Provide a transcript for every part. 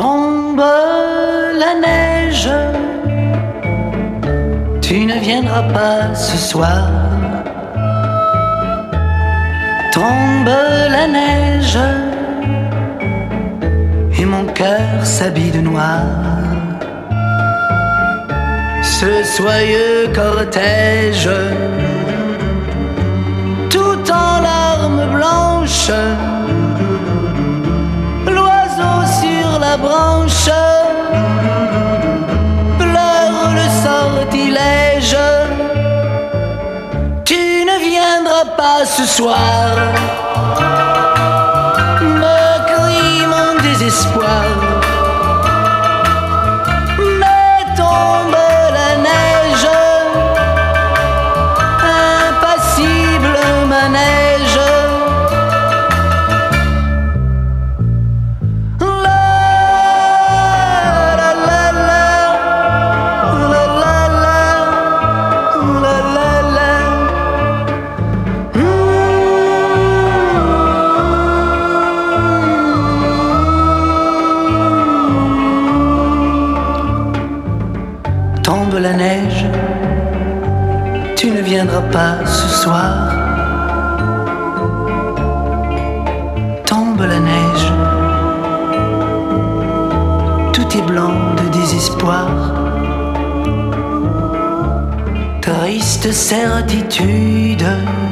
Tombe la neige, tu ne viendras pas ce soir. Tombe la neige, et mon cœur s'habille de noir. Ce soyeux cortège, tout en larmes blanches, l'oiseau sur la branche pleure le sortilège. Tu ne viendras pas ce soir, me crie mon désespoir. Mais tombe la neige, impassible manège. Tombe la neige, tu ne viendras pas ce soir. Tombe la neige, tout est blanc de désespoir. Triste certitude,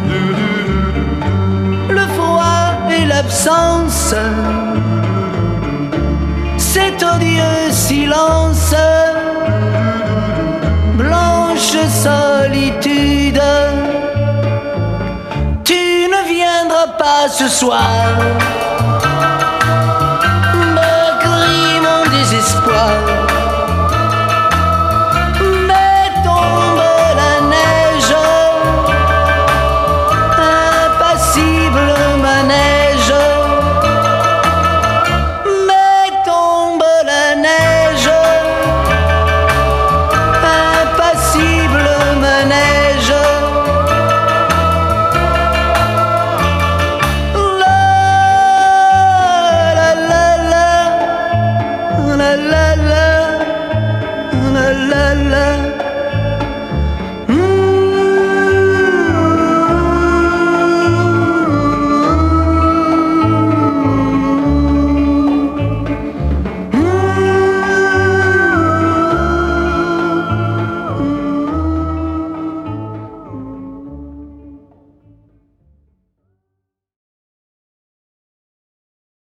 le froid et l'absence, cet odieux silence. Blanche solitude, tu ne viendras pas ce soir.